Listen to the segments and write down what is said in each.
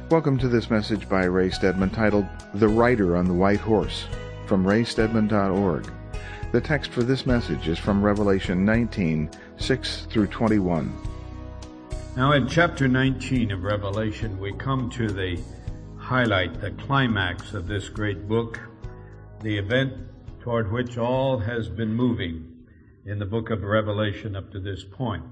Welcome to this message by Ray Stedman titled, The Rider on the White Horse, from raystedman.org. The text for this message is from Revelation 19, 6 through 21. Now in chapter 19 of Revelation, we come to the highlight, the climax of this great book, the event toward which all has been moving in the book of Revelation up to this point.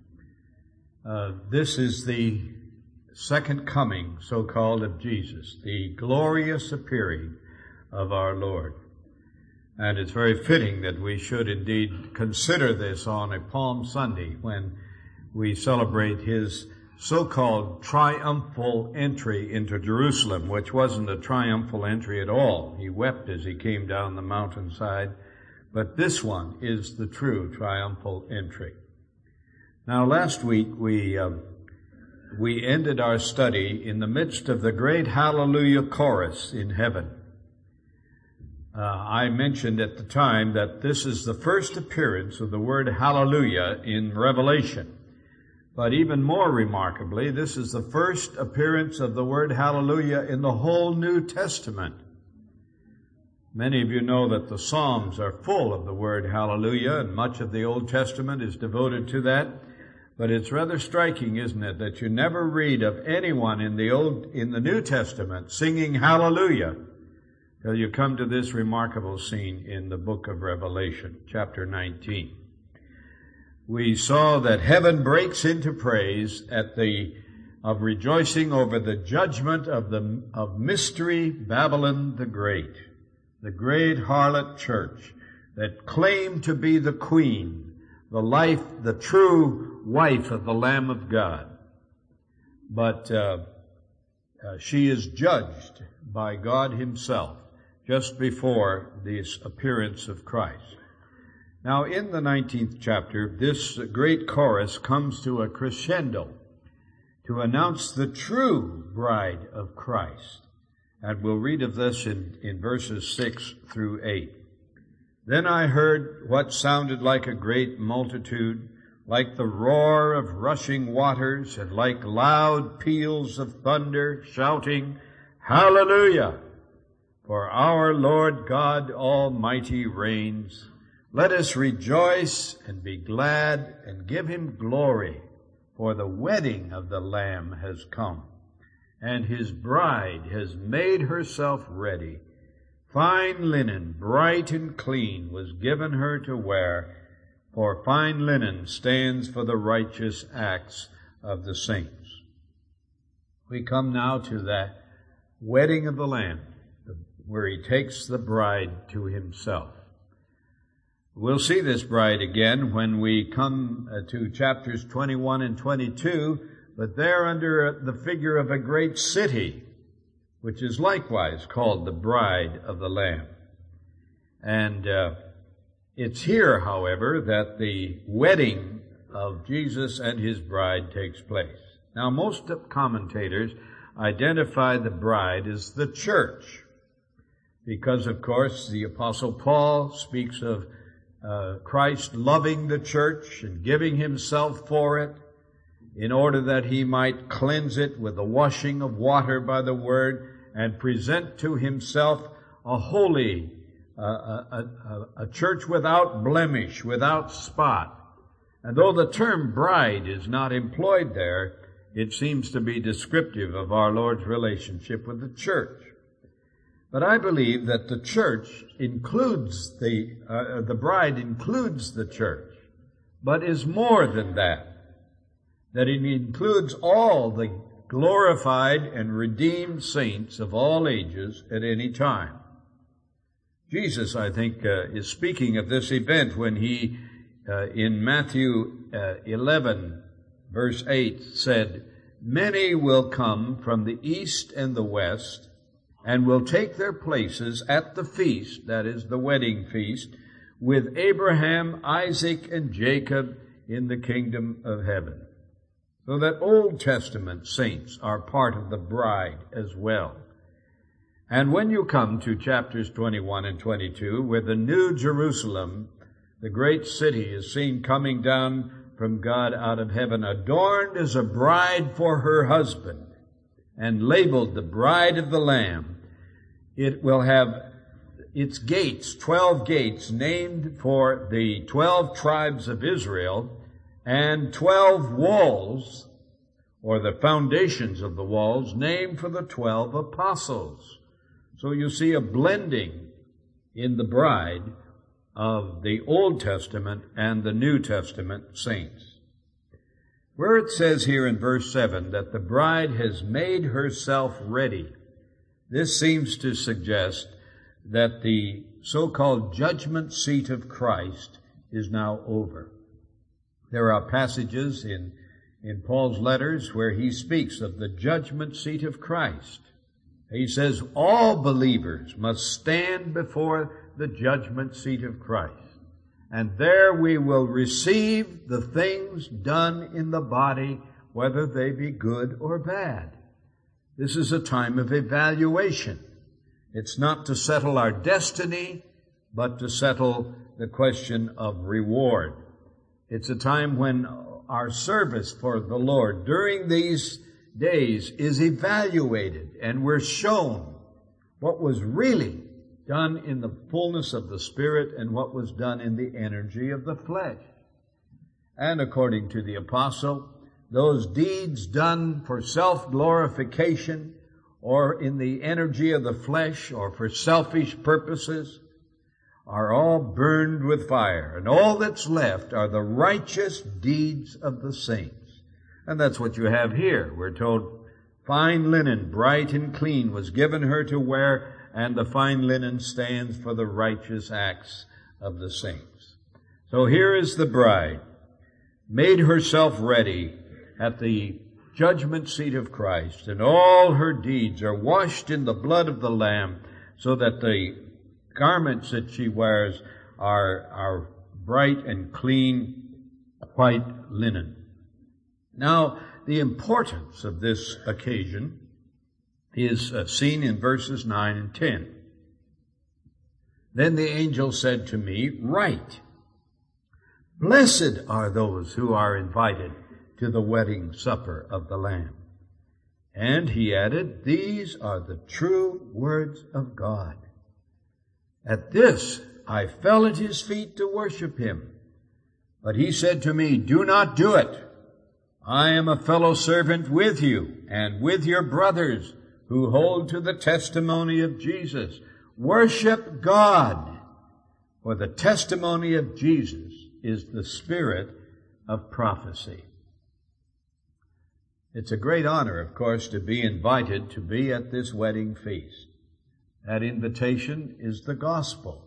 This is the second coming, so-called, of Jesus, the glorious appearing of our Lord. And it's very fitting that we should indeed consider this on a Palm Sunday when we celebrate his so-called triumphal entry into Jerusalem, which wasn't a triumphal entry at all. He wept as he came down the mountainside, but this one is the true triumphal entry. Now, last week we ended our study in the midst of the great Hallelujah chorus in heaven. I mentioned at the time that this is the first appearance of the word Hallelujah in Revelation. But even more remarkably, this is the first appearance of the word Hallelujah in the whole New Testament. Many of you know that the Psalms are full of the word Hallelujah, and much of the Old Testament is devoted to that. But it's rather striking, isn't it, that you never read of anyone in the New Testament singing Hallelujah till you come to this remarkable scene in the book of Revelation, chapter 19. We saw that heaven breaks into praise of rejoicing over the judgment of mystery Babylon the great harlot church that claimed to be the queen, the true wife of the Lamb of God. But she is judged by God himself just before this appearance of Christ. Now, in the 19th chapter, this great chorus comes to a crescendo to announce the true bride of Christ. And we'll read of this in verses 6 through 8. Then I heard what sounded like a great multitude, like the roar of rushing waters, and like loud peals of thunder, shouting, Hallelujah! For our Lord God Almighty reigns. Let us rejoice and be glad and give him glory, for the wedding of the Lamb has come, and his bride has made herself ready. Fine linen, bright and clean, was given her to wear, for fine linen stands for the righteous acts of the saints. We come now to that wedding of the Lamb, where he takes the bride to himself. We'll see this bride again when we come to chapters 21 and 22, but they're under the figure of a great city, which is likewise called the bride of the Lamb. And it's here, however, that the wedding of Jesus and his bride takes place. Now, most commentators identify the bride as the church, because, of course, the Apostle Paul speaks of Christ loving the church and giving himself for it in order that he might cleanse it with the washing of water by the word and present to himself a holy, a church without blemish, without spot. And though the term bride is not employed there, it seems to be descriptive of our Lord's relationship with the church. But I believe that the church includes the bride includes the church, but is more than that. That it includes all the glorified and redeemed saints of all ages at any time. Jesus, I think, is speaking of this event when he, in Matthew 11, verse 8, said, Many will come from the east and the west, and will take their places at the feast, that is, the wedding feast, with Abraham, Isaac, and Jacob in the kingdom of heaven. So that Old Testament saints are part of the bride as well. And when you come to chapters 21 and 22, where the New Jerusalem, the great city, is seen coming down from God out of heaven, adorned as a bride for her husband, and labeled the Bride of the Lamb, it will have its gates, 12 gates, named for the 12 tribes of Israel, and 12 walls, or the foundations of the walls, named for the 12 apostles. So you see a blending in the bride of the Old Testament and the New Testament saints. Where it says here in verse 7 that the bride has made herself ready, this seems to suggest that the so-called judgment seat of Christ is now over. There are passages in Paul's letters where he speaks of the judgment seat of Christ. He says all believers must stand before the judgment seat of Christ. And there we will receive the things done in the body, whether they be good or bad. This is a time of evaluation. It's not to settle our destiny, but to settle the question of reward. It's a time when our service for the Lord during these days is evaluated, and we're shown what was really done in the fullness of the Spirit and what was done in the energy of the flesh. And according to the apostle, those deeds done for self-glorification or in the energy of the flesh or for selfish purposes are all burned with fire. And all that's left are the righteous deeds of the saints. And that's what you have here. We're told, fine linen, bright and clean, was given her to wear, and the fine linen stands for the righteous acts of the saints. So here is the bride, made herself ready at the judgment seat of Christ, and all her deeds are washed in the blood of the Lamb, so that the garments that she wears are bright and clean, white linen. Now, the importance of this occasion is seen in verses 9 and 10. Then the angel said to me, "Write, blessed are those who are invited to the wedding supper of the Lamb." And he added, "These are the true words of God." At this I fell at his feet to worship him. But he said to me, "Do not do it. I am a fellow servant with you and with your brothers who hold to the testimony of Jesus. Worship God, for the testimony of Jesus is the spirit of prophecy." It's a great honor, of course, to be invited to be at this wedding feast. That invitation is the gospel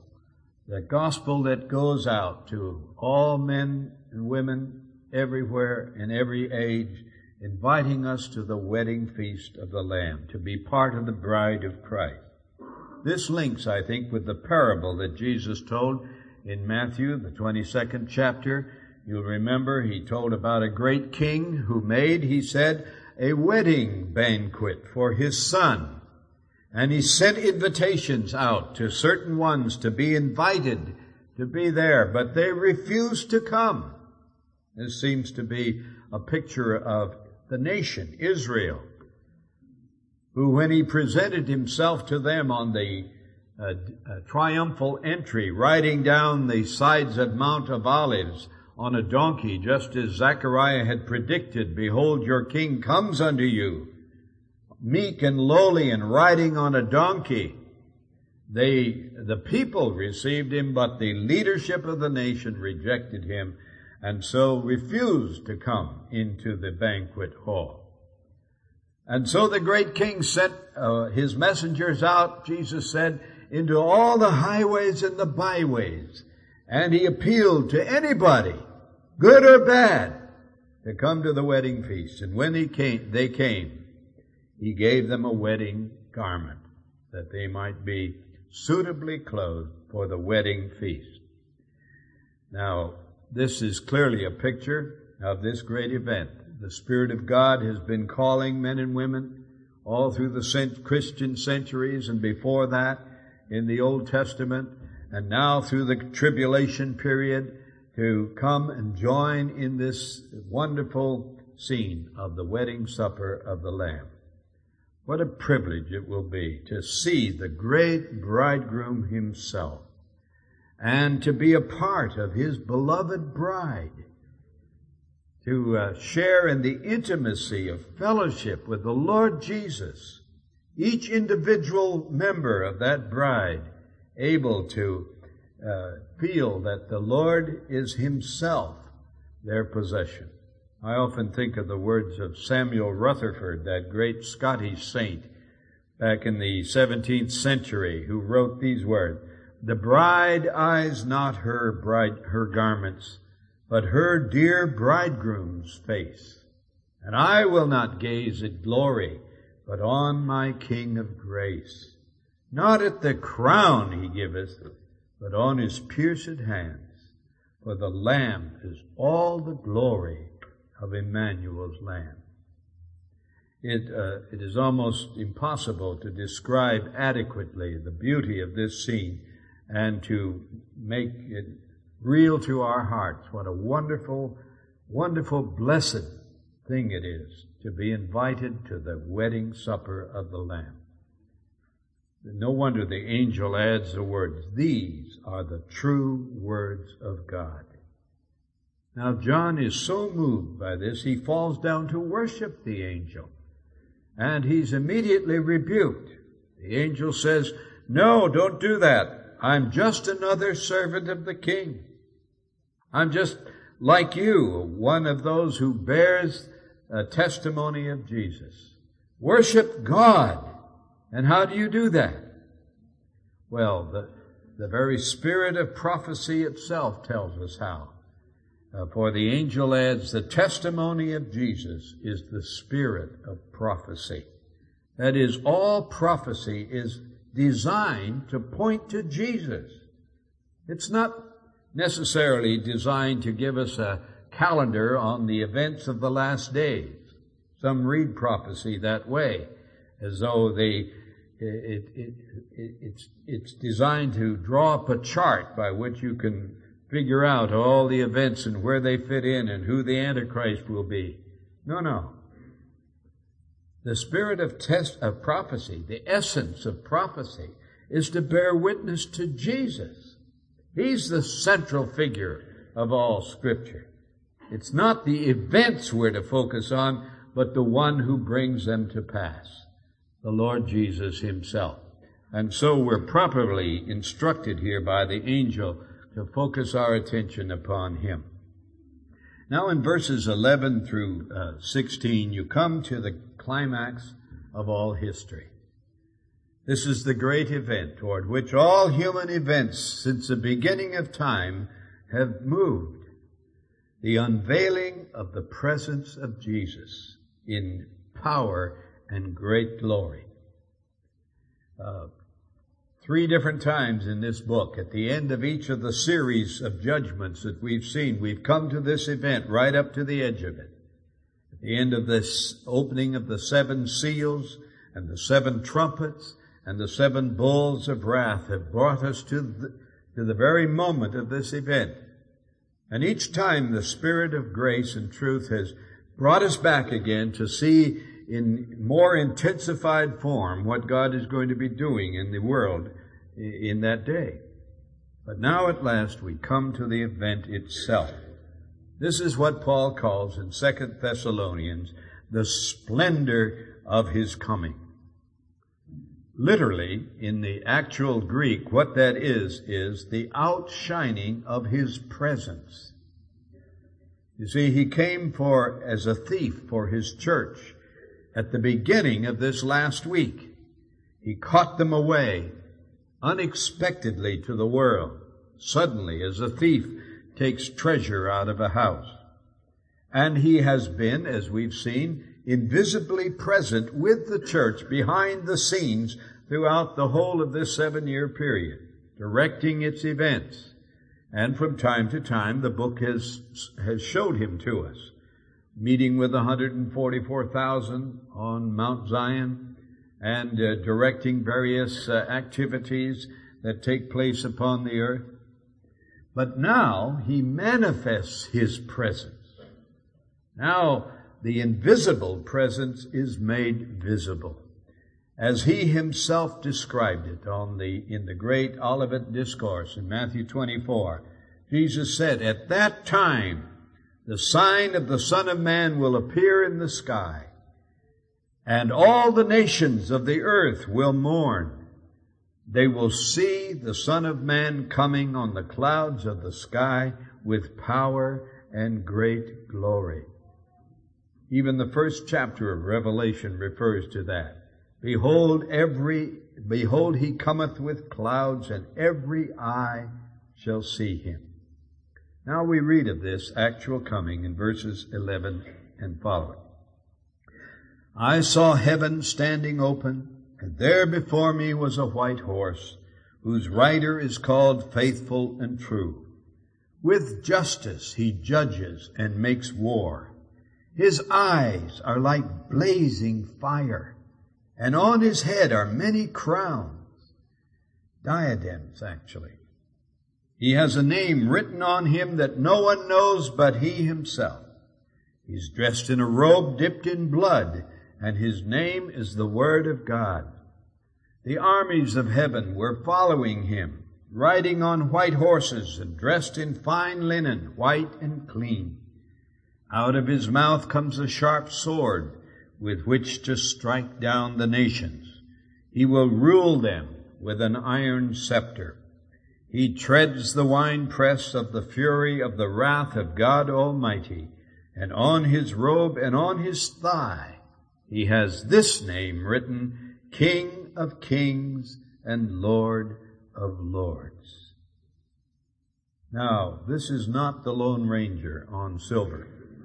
that goes out to all men and women everywhere in every age, inviting us to the wedding feast of the Lamb, to be part of the bride of Christ. This links, I think, with the parable that Jesus told in Matthew, the 22nd chapter. You'll remember he told about a great king who made, he said, a wedding banquet for his son. And he sent invitations out to certain ones to be invited to be there, but they refused to come. This seems to be a picture of the nation, Israel, who, when he presented himself to them on the triumphal entry, riding down the sides of Mount of Olives on a donkey, just as Zechariah had predicted, "Behold, your king comes unto you, meek and lowly and riding on a donkey." The people received him, but the leadership of the nation rejected him, and so refused to come into the banquet hall. And so the great king sent his messengers out, Jesus said, into all the highways and the byways, and he appealed to anybody, good or bad, to come to the wedding feast. And when they came, he gave them a wedding garment, that they might be suitably clothed for the wedding feast. Now, this is clearly a picture of this great event. The Spirit of God has been calling men and women all through the Christian centuries and before that in the Old Testament, and now through the tribulation period, to come and join in this wonderful scene of the wedding supper of the Lamb. What a privilege it will be to see the great bridegroom himself and to be a part of his beloved bride, to share in the intimacy of fellowship with the Lord Jesus, each individual member of that bride able to feel that the Lord is himself their possession. I often think of the words of Samuel Rutherford, that great Scottish saint back in the 17th century, who wrote these words, "The bride eyes not her garments, but her dear bridegroom's face. And I will not gaze at glory, but on my King of grace. Not at the crown he giveth, but on his pierced hands. For the Lamb is all the glory of Emmanuel's Lamb." It is almost impossible to describe adequately the beauty of this scene and to make it real to our hearts. What a wonderful, wonderful, blessed thing it is to be invited to the wedding supper of the Lamb. No wonder the angel adds the words, "These are the true words of God." Now John is so moved by this, he falls down to worship the angel. And he's immediately rebuked. The angel says, "No, don't do that. I'm just another servant of the king. I'm just like you, one of those who bears a testimony of Jesus. Worship God." And how do you do that? Well, the very spirit of prophecy itself tells us how. For the angel adds, the testimony of Jesus is the spirit of prophecy. That is, all prophecy is designed to point to Jesus. It's not necessarily designed to give us a calendar on the events of the last days. Some read prophecy that way, as though it's designed to draw up a chart by which you can figure out all the events and where they fit in and who the Antichrist will be. No. The spirit of prophecy, the essence of prophecy, is to bear witness to Jesus. He's the central figure of all Scripture. It's not the events we're to focus on, but the one who brings them to pass, the Lord Jesus himself. And so we're properly instructed here by the angel to focus our attention upon him. Now in verses 11 through 16, you come to the climax of all history. This is the great event toward which all human events since the beginning of time have moved. The unveiling of the presence of Jesus in power and great glory. 3 different times in this book, at the end of each of the series of judgments that we've seen, we've come to this event right up to the edge of it. At the end of this opening of the 7 seals and the 7 trumpets and the 7 bulls of wrath have brought us to the very moment of this event. And each time the Spirit of grace and truth has brought us back again to see in more intensified form what God is going to be doing in the world in that day. But now at last we come to the event itself. This is what Paul calls in 2 Thessalonians the splendor of his coming. Literally, in the actual Greek, what that is the outshining of his presence. You see, he came as a thief for his church at the beginning of this last week. He caught them away unexpectedly to the world, suddenly, as a thief takes treasure out of a house. And he has been, as we've seen, invisibly present with the church behind the scenes throughout the whole of this 7-year period, directing its events. And from time to time, the book has showed him to us, meeting with 144,000 on Mount Zion and directing various activities that take place upon the earth. But now he manifests his presence. Now the invisible presence is made visible. as he himself described it in the great Olivet Discourse in Matthew 24. Jesus said, "At that time, the sign of the Son of Man will appear in the sky, and all the nations of the earth will mourn. They will see the Son of Man coming on the clouds of the sky with power and great glory." Even the first chapter of Revelation refers to that. Behold, he cometh with clouds, and every eye shall see him. Now we read of this actual coming in verses 11 and following. "I saw heaven standing open, and there before me was a white horse, whose rider is called Faithful and True. With justice he judges and makes war. His eyes are like blazing fire, and on his head are many crowns," diadems actually. "He has a name written on him that no one knows but he himself. He's dressed in a robe dipped in blood, and his name is the Word of God. The armies of heaven were following him, riding on white horses and dressed in fine linen, white and clean. Out of his mouth comes a sharp sword, with which to strike down the nations. He will rule them with an iron scepter. He treads the winepress of the fury of the wrath of God Almighty, and on his robe and on his thigh he has this name written, King of Kings and Lord of Lords." Now, this is not the Lone Ranger on silver,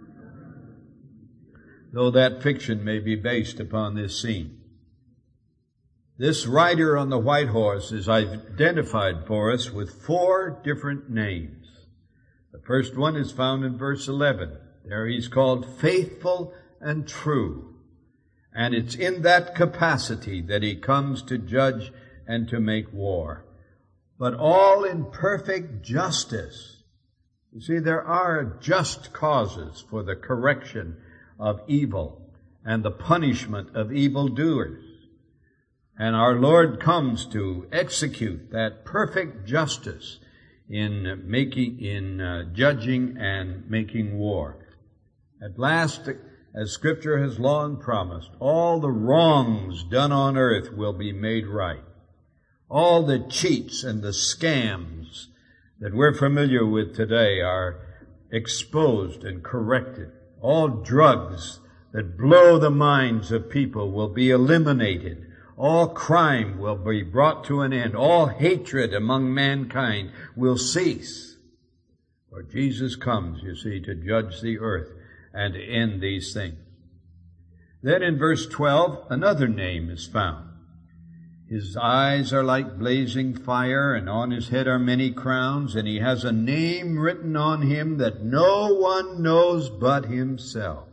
though that fiction may be based upon this scene. This rider on the white horse is identified for us with 4 different names. The first one is found in verse 11. There he's called Faithful and True. And it's in that capacity that he comes to judge and to make war. But all in perfect justice. You see, there are just causes for the correction of evil and the punishment of evildoers. And our Lord comes to execute that perfect justice in judging and making war. At last, as Scripture has long promised, all the wrongs done on earth will be made right. All the cheats and the scams that we're familiar with today are exposed and corrected. All drugs that blow the minds of people will be eliminated. All crime will be brought to an end. All hatred among mankind will cease. For Jesus comes, you see, to judge the earth and to end these things. Then in verse 12, another name is found. His eyes are like blazing fire, and on his head are many crowns, and he has a name written on him that no one knows but himself.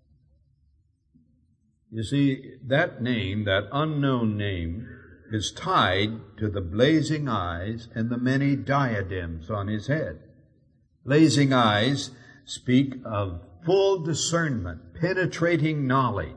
You see, that name, that unknown name, is tied to the blazing eyes and the many diadems on his head. Blazing eyes speak of full discernment, penetrating knowledge.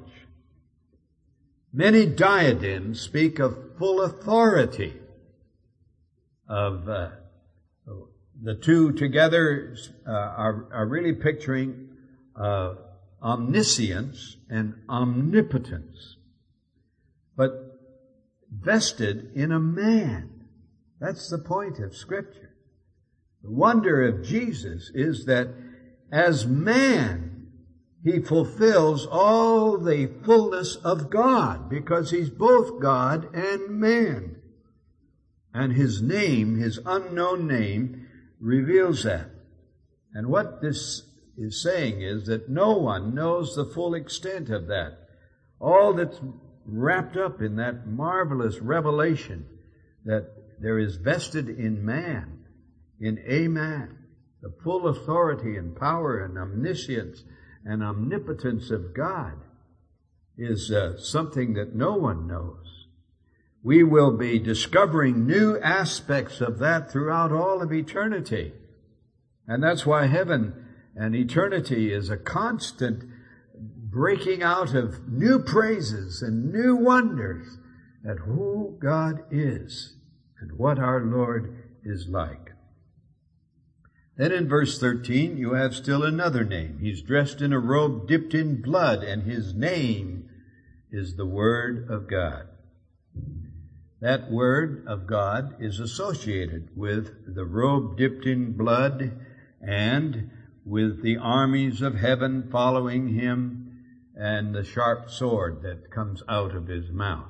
Many diadems speak of full authority. Of the two together are really picturing omniscience and omnipotence, but vested in a man. That's the point of Scripture. The wonder of Jesus is that as man, he fulfills all the fullness of God, because he's both God and man. And his name, his unknown name, reveals that. And what this is saying is that no one knows the full extent of that. All that's wrapped up in that marvelous revelation that there is vested in man, in a man, the full authority and power and omniscience and omnipotence of God is something that no one knows. We will be discovering new aspects of that throughout all of eternity. And that's why heaven and eternity is a constant breaking out of new praises and new wonders at who God is and what our Lord is like. Then in verse 13, you have still another name. He's dressed in a robe dipped in blood, and his name is the Word of God. That Word of God is associated with the robe dipped in blood and with the armies of heaven following him and the sharp sword that comes out of his mouth.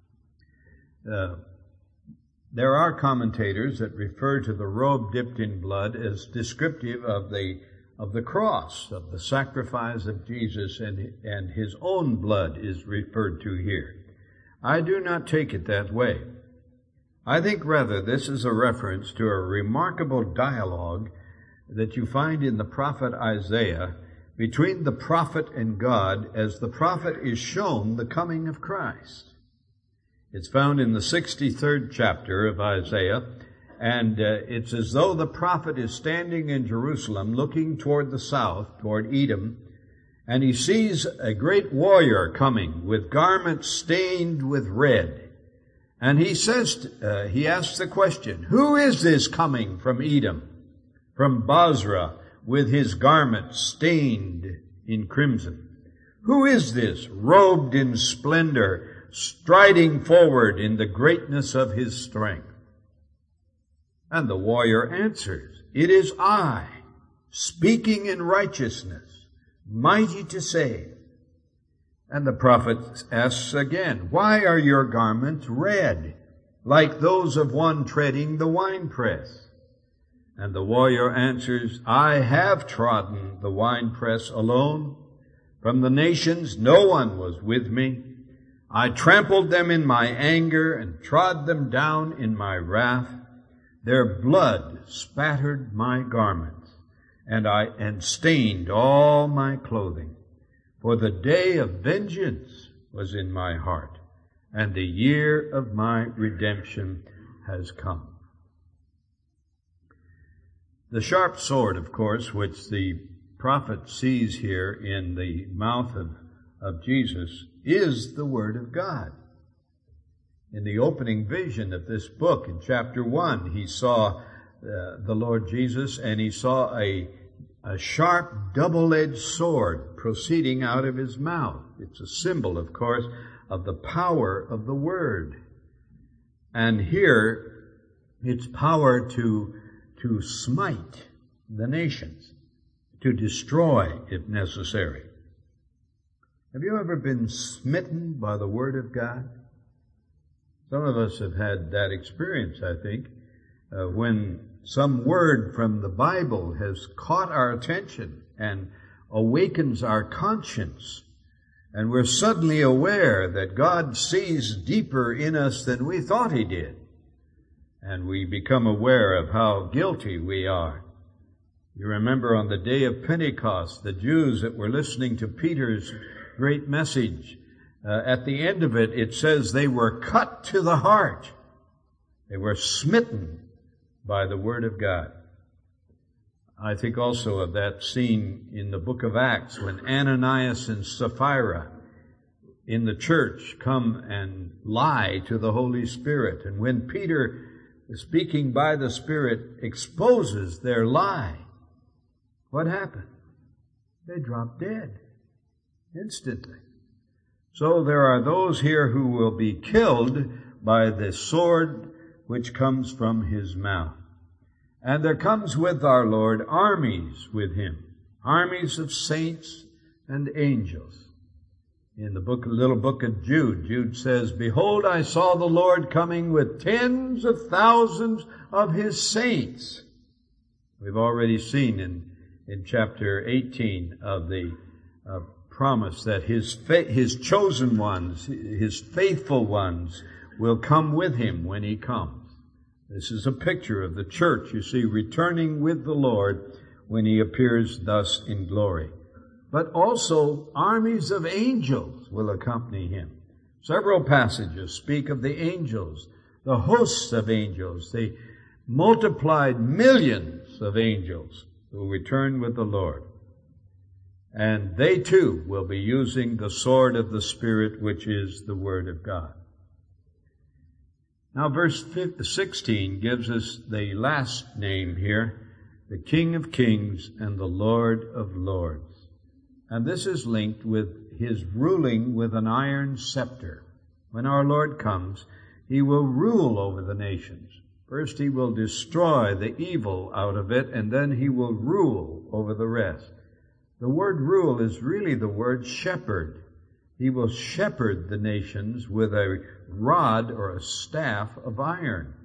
There are commentators that refer to the robe dipped in blood as descriptive of the cross, of the sacrifice of Jesus, and his own blood is referred to here. I do not take it that way. I think rather this is a reference to a remarkable dialogue that you find in the prophet Isaiah between the prophet and God as the prophet is shown the coming of Christ. It's found in the 63rd chapter of Isaiah, and it's as though the prophet is standing in Jerusalem looking toward the south, toward Edom, and he sees a great warrior coming with garments stained with red. And he says, he asks the question, who is this coming from Edom, from Bozrah, with his garments stained in crimson? Who is this, robed in splendor, striding forward in the greatness of his strength? And the warrior answers, it is I, speaking in righteousness, mighty to save. And the prophet asks again, why are your garments red, like those of one treading the winepress? And the warrior answers, I have trodden the winepress alone. From the nations no one was with me. I trampled them in my anger and trod them down in my wrath. Their blood spattered my garments, and stained all my clothing. For the day of vengeance was in my heart, and the year of my redemption has come. The sharp sword, of course, which the prophet sees here in the mouth of Jesus, is the Word of God. In the opening vision of this book, in chapter 1, he saw the Lord Jesus, and he saw a sharp, double-edged sword proceeding out of his mouth. It's a symbol, of course, of the power of the Word. And here, it's power to smite the nations, to destroy if necessary. Have you ever been smitten by the Word of God? Some of us have had that experience, I think, when some word from the Bible has caught our attention and awakens our conscience, and we're suddenly aware that God sees deeper in us than we thought He did, and we become aware of how guilty we are. You remember on the day of Pentecost, the Jews that were listening to Peter's great message, at the end of it, it says they were cut to the heart. They were smitten by the Word of God. I think also of that scene in the book of Acts when Ananias and Sapphira in the church come and lie to the Holy Spirit. And when Peter, speaking by the Spirit, exposes their lie, what happened? They drop dead instantly. So there are those here who will be killed by the sword which comes from His mouth. And there comes with our Lord armies with Him, armies of saints and angels. In the little book of Jude, Jude says, behold, I saw the Lord coming with tens of thousands of His saints. We've already seen in chapter 18 of the promise that His chosen ones, His faithful ones, will come with Him when He comes. This is a picture of the church, you see, returning with the Lord when He appears thus in glory. But also armies of angels will accompany Him. Several passages speak of the angels, the hosts of angels, the multiplied millions of angels who will return with the Lord. And they too will be using the sword of the Spirit, which is the Word of God. Now verse 16 gives us the last name here, the King of Kings and the Lord of Lords. And this is linked with his ruling with an iron scepter. When our Lord comes, he will rule over the nations. First he will destroy the evil out of it, and then he will rule over the rest. The word rule is really the word shepherd. He will shepherd the nations with a rod or a staff of iron.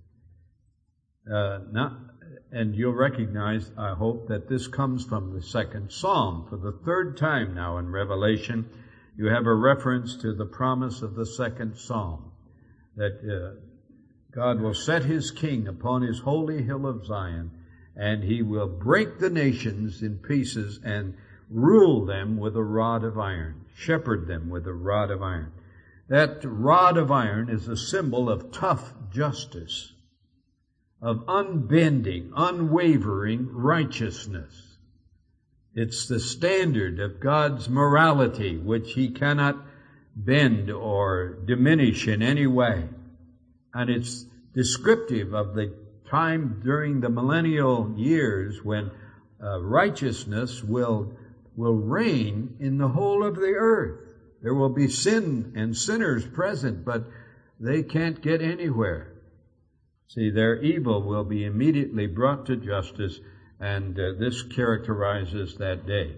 And you'll recognize, I hope, that this comes from the second Psalm. For the third time now in Revelation, you have a reference to the promise of the second Psalm, that God will set his king upon his holy hill of Zion, and he will break the nations in pieces and rule them with a rod of iron, shepherd them with a rod of iron. That rod of iron is a symbol of tough justice, of unbending, unwavering righteousness. It's the standard of God's morality, which he cannot bend or diminish in any way. And it's descriptive of the time during the millennial years when righteousness will reign in the whole of the earth. There will be sin and sinners present, but they can't get anywhere. See, their evil will be immediately brought to justice, and this characterizes that day.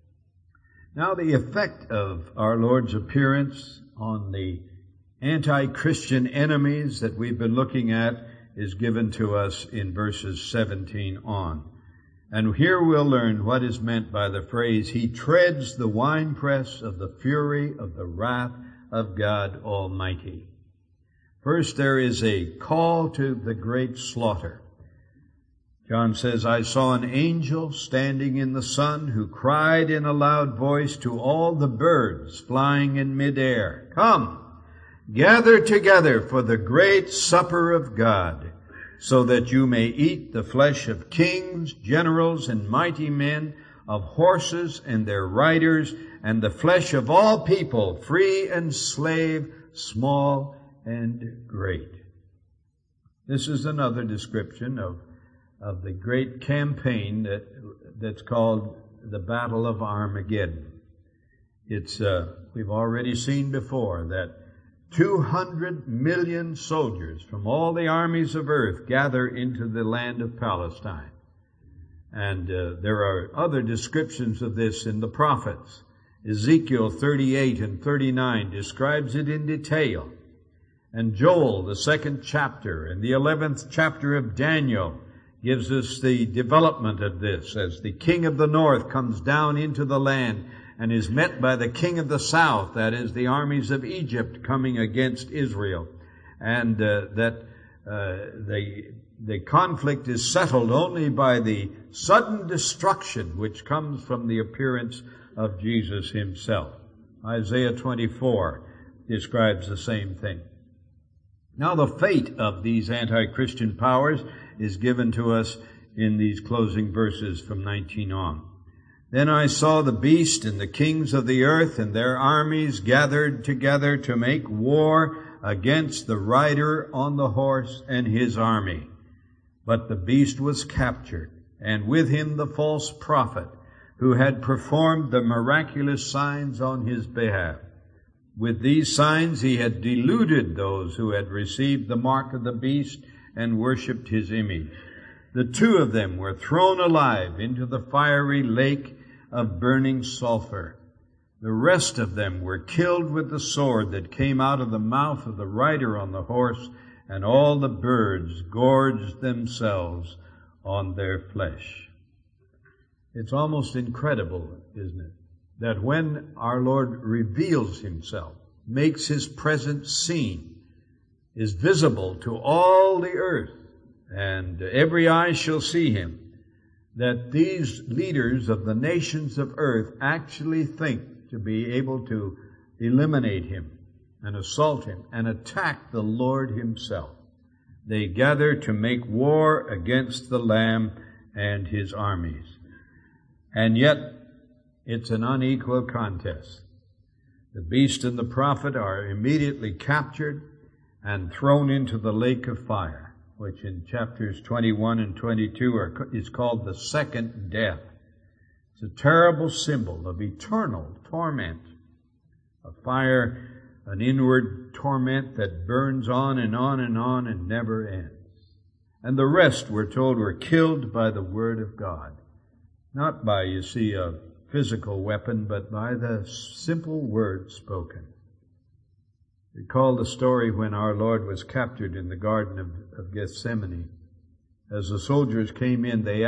Now, the effect of our Lord's appearance on the anti-Christian enemies that we've been looking at is given to us in verses 17 on. And here we'll learn what is meant by the phrase, he treads the winepress of the fury of the wrath of God Almighty. First, there is a call to the great slaughter. John says, I saw an angel standing in the sun who cried in a loud voice to all the birds flying in midair, come, gather together for the great supper of God, so that you may eat the flesh of kings, generals, and mighty men, of horses and their riders, and the flesh of all people, free and slave, small and great. This is another description of the great campaign that's called the Battle of Armageddon. It's we've already seen before that 200 million soldiers from all the armies of earth gather into the land of Palestine. And there are other descriptions of this in the prophets. Ezekiel 38 and 39 describes it in detail. And Joel, the 2nd chapter, and the 11th chapter of Daniel gives us the development of this as the king of the north comes down into the land and is met by the king of the south, that is, the armies of Egypt coming against Israel. And the conflict is settled only by the sudden destruction which comes from the appearance of Jesus himself. Isaiah 24 describes the same thing. Now the fate of these anti-Christian powers is given to us in these closing verses from 19 on. Then I saw the beast and the kings of the earth and their armies gathered together to make war against the rider on the horse and his army. But the beast was captured, and with him the false prophet, who had performed the miraculous signs on his behalf. With these signs he had deluded those who had received the mark of the beast and worshipped his image. The two of them were thrown alive into the fiery lake of burning sulfur. The rest of them were killed with the sword that came out of the mouth of the rider on the horse, and all the birds gorged themselves on their flesh. It's almost incredible, isn't it, that when our Lord reveals himself, makes his presence seen, is visible to all the earth, and every eye shall see him, that these leaders of the nations of earth actually think to be able to eliminate him and assault him and attack the Lord himself. They gather to make war against the Lamb and his armies. And yet, it's an unequal contest. The beast and the prophet are immediately captured, and thrown into the lake of fire, which in chapters 21 and 22 is called the second death. It's a terrible symbol of eternal torment, a fire, an inward torment that burns on and on and on and never ends. And the rest, we're told, were killed by the word of God. Not by, you see, a physical weapon, but by the simple word spoken. Recall the story when our Lord was captured in the Garden of Gethsemane. As the soldiers came in, they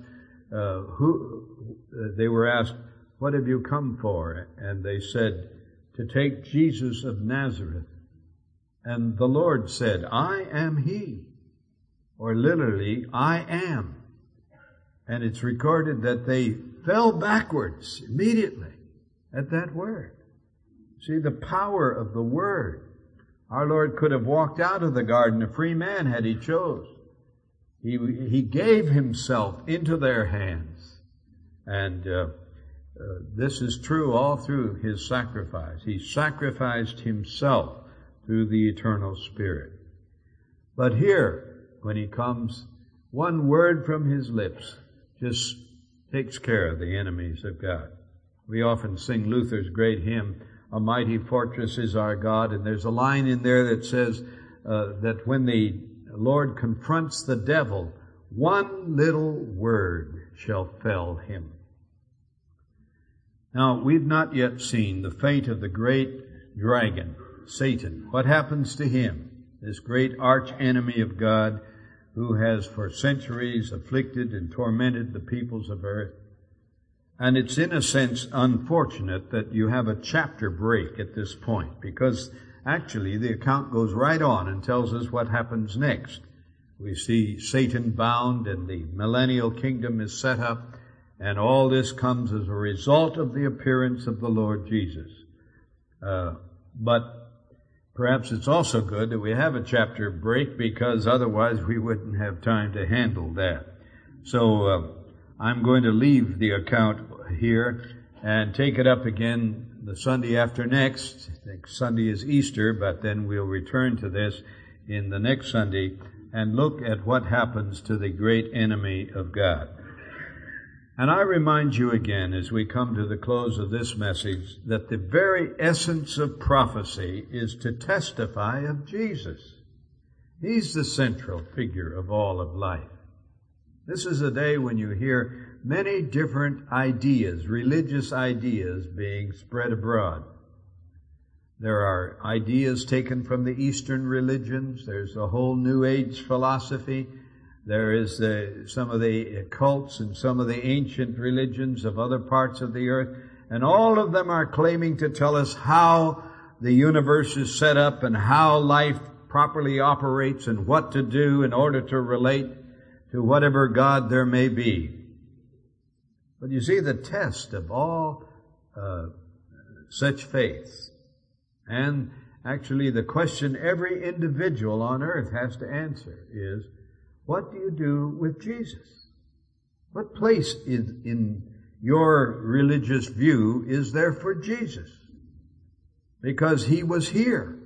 were asked, "What have you come for?" And they said, "To take Jesus of Nazareth." And the Lord said, "I am He." Or literally, "I am." And it's recorded that they fell backwards immediately at that word. See, the power of the word. Our Lord could have walked out of the garden a free man had He chose. He gave Himself into their hands. And this is true all through His sacrifice. He sacrificed Himself through the eternal Spirit. But here, when He comes, one word from His lips just takes care of the enemies of God. We often sing Luther's great hymn, "A Mighty Fortress is Our God," and there's a line in there that says that when the Lord confronts the devil, one little word shall fell him. Now, we've not yet seen the fate of the great dragon, Satan. What happens to him? This great arch enemy of God who has for centuries afflicted and tormented the peoples of earth. And it's in a sense unfortunate that you have a chapter break at this point, because actually the account goes right on and tells us what happens next. We see Satan bound and the millennial kingdom is set up, and all this comes as a result of the appearance of the Lord Jesus. But perhaps it's also good that we have a chapter break, because otherwise we wouldn't have time to handle that. So I'm going to leave the account here and take it up again the Sunday after next. I think Sunday is Easter, but then we'll return to this in the next Sunday and look at what happens to the great enemy of God. And I remind you again, as we come to the close of this message, that the very essence of prophecy is to testify of Jesus. He's the central figure of all of life. This is a day when you hear many different ideas, religious ideas, being spread abroad. There are ideas taken from the Eastern religions. There's a whole New Age philosophy. There is some of the cults and some of the ancient religions of other parts of the earth. And all of them are claiming to tell us how the universe is set up and how life properly operates and what to do in order to relate to whatever God there may be. But you see, the test of all such faiths, and actually the question every individual on earth has to answer, is, what do you do with Jesus? What place in your religious view is there for Jesus? Because He was here.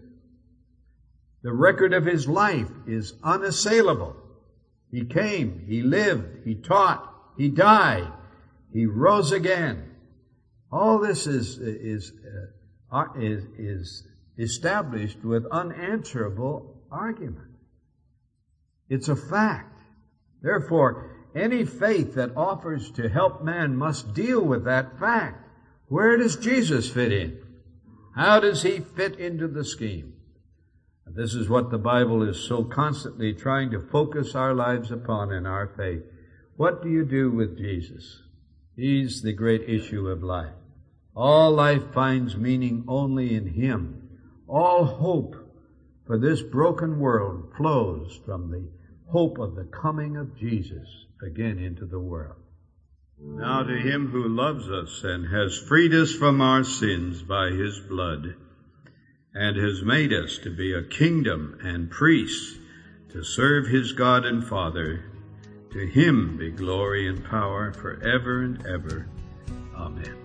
The record of His life is unassailable. He came, He lived, He taught, He died, He rose again. All this is established with unanswerable argument. It's a fact. Therefore, any faith that offers to help man must deal with that fact. Where does Jesus fit in? How does He fit into the scheme? And this is what the Bible is so constantly trying to focus our lives upon in our faith. What do you do with Jesus? He's the great issue of life. All life finds meaning only in Him. All hope for this broken world flows from the hope of the coming of Jesus again into the world. Now to Him who loves us and has freed us from our sins by His blood, and has made us to be a kingdom and priests to serve His God and Father, to Him be glory and power forever and ever. Amen.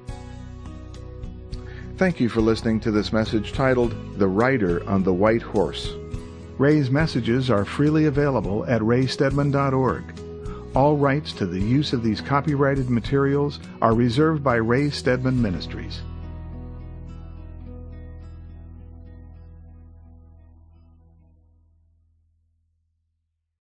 Thank you for listening to this message titled, "The Rider on the White Horse." Ray's messages are freely available at raystedman.org. All rights to the use of these copyrighted materials are reserved by Ray Stedman Ministries.